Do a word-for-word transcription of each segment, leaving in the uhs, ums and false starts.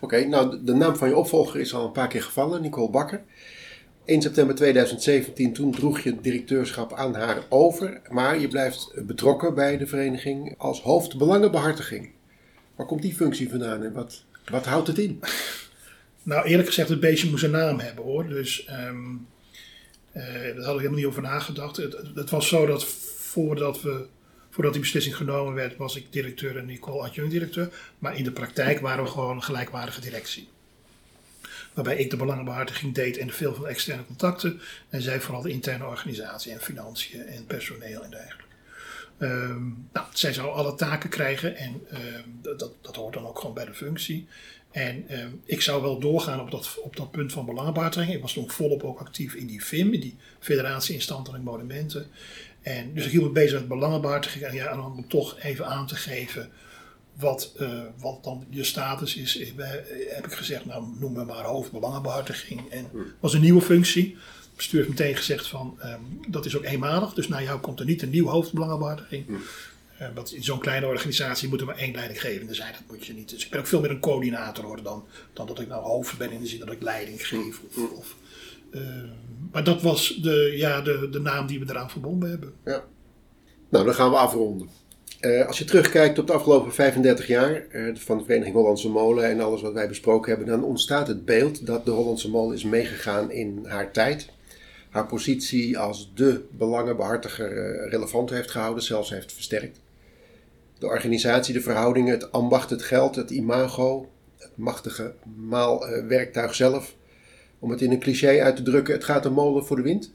okay, nou de, de naam van je opvolger is al een paar keer gevallen, Nicole Bakker. één september tweeduizend zeventien, toen droeg je het directeurschap aan haar over. Maar je blijft betrokken bij de vereniging als hoofdbelangenbehartiging. Waar komt die functie vandaan en wat, wat houdt het in? Nou, eerlijk gezegd, het beestje moest een naam hebben, hoor. Dus um, uh, daar hadden we helemaal niet over nagedacht. Het, het, het was zo dat voordat, we, voordat die beslissing genomen werd, was ik directeur en Nicole adjunct-directeur. Maar in de praktijk waren we gewoon een gelijkwaardige directie. Waarbij ik de belangenbehartiging deed en veel van de externe contacten. En zij vooral de interne organisatie en financiën en personeel en dergelijke. Um, nou, zij zou alle taken krijgen en um, dat, dat hoort dan ook gewoon bij de functie. En um, ik zou wel doorgaan op dat, op dat punt van belangenbehartiging. Ik was toen volop ook actief in die F I M, in die Federatie Instandelijke Monumenten. En dus ik hield me bezig met belangenbehartiging. En ja, dan om toch even aan te geven wat, uh, wat dan je status is. Ik, uh, heb ik gezegd, nou noem me maar hoofdbelangenbehartiging. En dat was een nieuwe functie. Het bestuur heeft meteen gezegd van, um, dat is ook eenmalig. Dus naar jou komt er niet een nieuw hoofdbelangenbehartiging. Hmm. Uh, want in zo'n kleine organisatie moet er maar één leidinggevende zijn. Dat moet je niet. Dus ik ben ook veel meer een coördinator worden dan, dan dat ik nou hoofd ben in de zin dat ik leiding geef. Of, of, uh, maar dat was de, ja, de, de naam die we eraan verbonden hebben. Ja. Nou, dan gaan we afronden. Uh, als je terugkijkt op de afgelopen vijfendertig jaar uh, van de Vereniging Hollandse Molen en alles wat wij besproken hebben, dan ontstaat het beeld dat de Hollandse Molen is meegegaan in haar tijd. Haar positie als de belangenbehartiger uh, relevant heeft gehouden, zelfs heeft versterkt. De organisatie, de verhoudingen, het ambacht, het geld, het imago, het machtige maalwerktuig uh, zelf. Om het in een cliché uit te drukken, het gaat de molen voor de wind.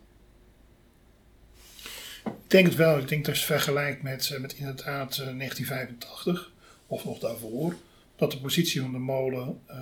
Ik denk het wel. Ik denk dat je het vergelijkt met, met inderdaad uh, negentien vijfentachtig of nog daarvoor. Dat de positie van de molen, uh,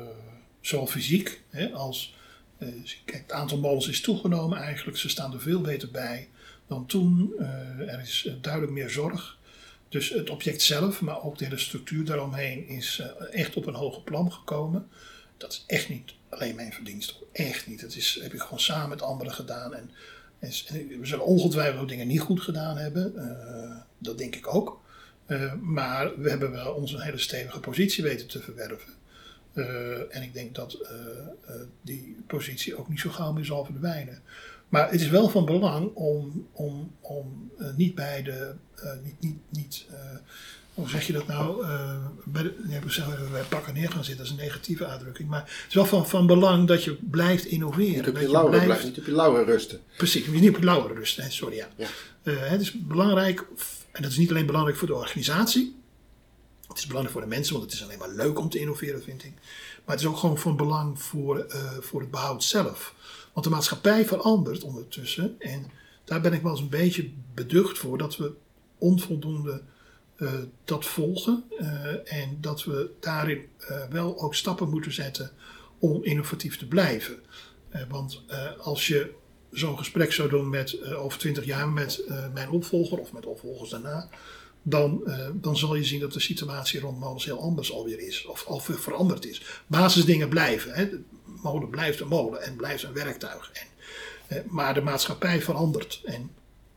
zowel fysiek hè, als... Uh, kijk, het aantal molens is toegenomen eigenlijk. Ze staan er veel beter bij dan toen. Uh, er is uh, duidelijk meer zorg. Dus het object zelf, maar ook de hele structuur daaromheen is uh, echt op een hoger plan gekomen. Dat is echt niet alleen mijn verdienste. Echt niet. Dat is, heb ik gewoon samen met anderen gedaan. En, en, en we zullen ongetwijfeld ook dingen niet goed gedaan hebben. Uh, dat denk ik ook. Uh, maar we hebben wel onze hele stevige positie weten te verwerven. Uh, en ik denk dat uh, uh, die positie ook niet zo gauw meer zal verdwijnen. Maar het is wel van belang om, om, om uh, niet bij de, uh, niet, niet, niet uh, hoe zeg je dat nou, uh, bij, de, nee, bij pakken neer gaan zitten, dat is een negatieve uitdrukking. Maar het is wel van, van belang dat je blijft innoveren. Niet op je, je lauwe, blijft, blijft, niet op je lauwe rusten. Precies, niet op je lauwe rusten, sorry ja. ja. Uh, het is belangrijk, en dat is niet alleen belangrijk voor de organisatie. Het is belangrijk voor de mensen, want het is alleen maar leuk om te innoveren, vind ik. Maar het is ook gewoon van belang voor, uh, voor het behoud zelf. Want de maatschappij verandert ondertussen. En daar ben ik wel eens een beetje beducht voor dat we onvoldoende uh, dat volgen. Uh, en dat we daarin uh, wel ook stappen moeten zetten om innovatief te blijven. Uh, want uh, als je zo'n gesprek zou doen met uh, over twintig jaar met uh, mijn opvolger of met opvolgers daarna. Dan, uh, dan zal je zien dat de situatie rond molens heel anders alweer is. Of al veranderd is. Basisdingen blijven. Hè. De molen blijft een molen en blijft een werktuig. En, uh, maar de maatschappij verandert. En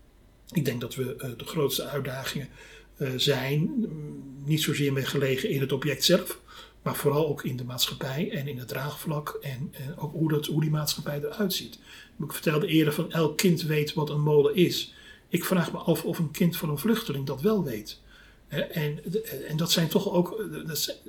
ik denk dat we uh, de grootste uitdagingen uh, zijn. Um, niet zozeer meer gelegen in het object zelf. Maar vooral ook in de maatschappij en in het draagvlak. En uh, ook hoe, dat, hoe die maatschappij eruit ziet. Ik vertelde eerder van elk kind weet wat een molen is. Ik vraag me af of een kind van een vluchteling dat wel weet. En, en dat zijn toch ook dat zijn,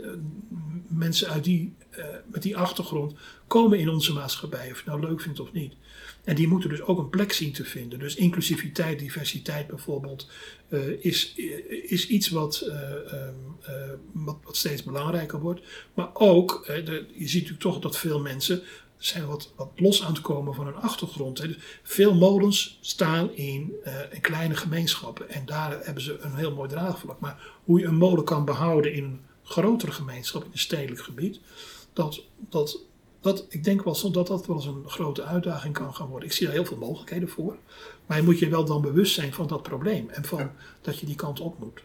mensen uit die, met die achtergrond komen in onze maatschappij, of je nou leuk vindt of niet. En die moeten dus ook een plek zien te vinden. Dus inclusiviteit, diversiteit bijvoorbeeld, is, is iets wat, uh, wat, wat steeds belangrijker wordt. Maar ook, de, je ziet natuurlijk toch dat veel mensen zijn wat, wat los aan het komen van hun achtergrond. Hè. Veel molens staan in, uh, in kleine gemeenschappen. En daar hebben ze een heel mooi draagvlak. Maar hoe je een molen kan behouden in een grotere gemeenschap, in een stedelijk gebied. Dat, dat, dat, ik denk wel dat dat wel eens een grote uitdaging kan gaan worden. Ik zie daar heel veel mogelijkheden voor. Maar je moet je wel dan bewust zijn van dat probleem. En van ja. dat je die kant op moet.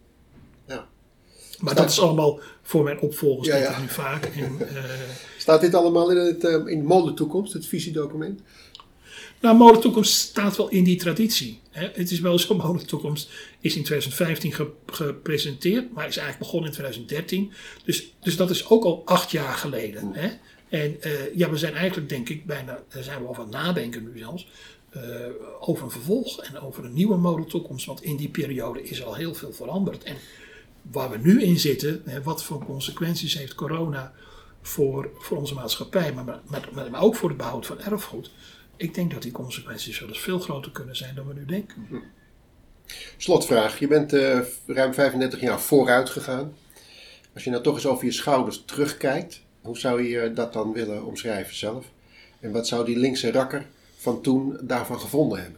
Ja. Maar Staat... dat is allemaal voor mijn opvolgers, ja, denk ja. ik nu vaak. En, uh, Staat dit allemaal in, het, uh, in de molentoekomst, het visiedocument? Nou, Molentoekomst staat wel in die traditie. Hè. Het is wel zo, Molentoekomst is in twintig vijftien ge, gepresenteerd, maar is eigenlijk begonnen in twintig dertien. Dus, dus dat is ook al acht jaar geleden. Hè. En uh, ja, we zijn eigenlijk, denk ik, bijna, daar zijn we over aan het nadenken nu zelfs, uh, over een vervolg en over een nieuwe Molentoekomst. Want in die periode is al heel veel veranderd. En waar we nu in zitten, hè, wat voor consequenties heeft corona voor, voor onze maatschappij, maar, maar, maar, maar ook voor het behoud van erfgoed. Ik denk dat die consequenties wel eens veel groter kunnen zijn dan we nu denken. Slotvraag. Je bent uh, ruim vijfendertig jaar vooruit gegaan. Als je nou toch eens over je schouders terugkijkt, hoe zou je dat dan willen omschrijven zelf? En wat zou die linkse rakker van toen daarvan gevonden hebben?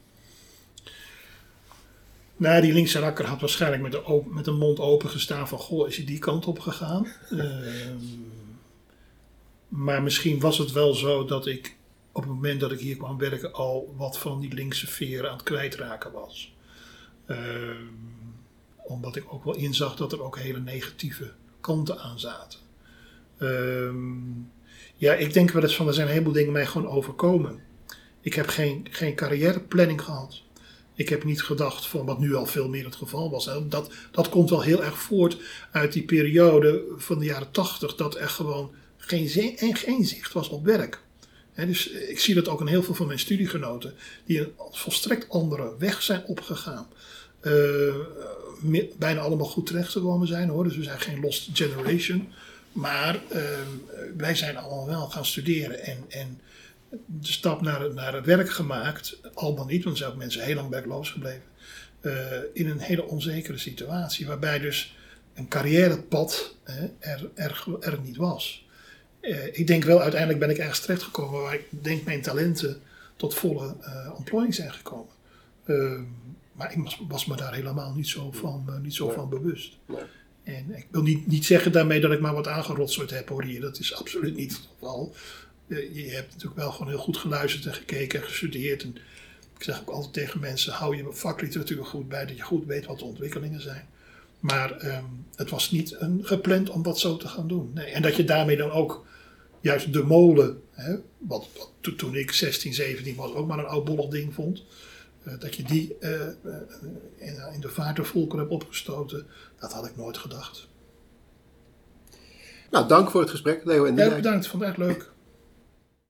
Nou, die linkse rakker had waarschijnlijk met de, open, met de mond open gestaan van, goh, is hij die kant op gegaan? uh, maar misschien was het wel zo dat ik op het moment dat ik hier kwam werken al wat van die linkse veren aan het kwijtraken was. Uh, omdat ik ook wel inzag dat er ook hele negatieve kanten aan zaten. Uh, ja, ik denk wel eens van, er zijn een heleboel dingen mij gewoon overkomen. Ik heb geen, geen carrièreplanning gehad. Ik heb niet gedacht van wat nu al veel meer het geval was. Dat, dat komt wel heel erg voort uit die periode van de jaren tachtig. Dat er gewoon geen, zin, en geen zicht was op werk. He, dus ik zie dat ook in heel veel van mijn studiegenoten. Die een volstrekt andere weg zijn opgegaan. Uh, bijna allemaal goed terechtgekomen zijn hoor. Dus we zijn geen lost generation. Maar uh, wij zijn allemaal wel gaan studeren. En, en de stap naar, naar het werk gemaakt, allemaal niet, want er zijn ook mensen heel lang werkloos gebleven, uh, in een hele onzekere situatie, waarbij dus een carrièrepad uh, er, er, er niet was. Uh, ik denk wel, uiteindelijk ben ik ergens terechtgekomen waar ik denk mijn talenten tot volle uh, ontplooiing zijn gekomen. Uh, maar ik was, was me daar helemaal niet zo van, uh, niet zo nee. van bewust. Nee. En ik wil niet, niet zeggen daarmee dat ik maar wat aangerotseld heb hoor hier, dat is absoluut niet het geval. Je hebt natuurlijk wel gewoon heel goed geluisterd en gekeken en gestudeerd. En ik zeg ook altijd tegen mensen, hou je vakliteratuur goed bij, dat je goed weet wat de ontwikkelingen zijn. Maar um, het was niet een, gepland om dat zo te gaan doen. Nee. En dat je daarmee dan ook juist de molen, hè, wat, wat to, toen ik zestien, zeventien was, ook maar een oudbollig ding vond. Uh, dat je die uh, uh, in, in de vaart der volkeren hebt opgestoten, dat had ik nooit gedacht. Nou, dank voor het gesprek, Leo en Dina. Ja, bedankt, vond het echt leuk.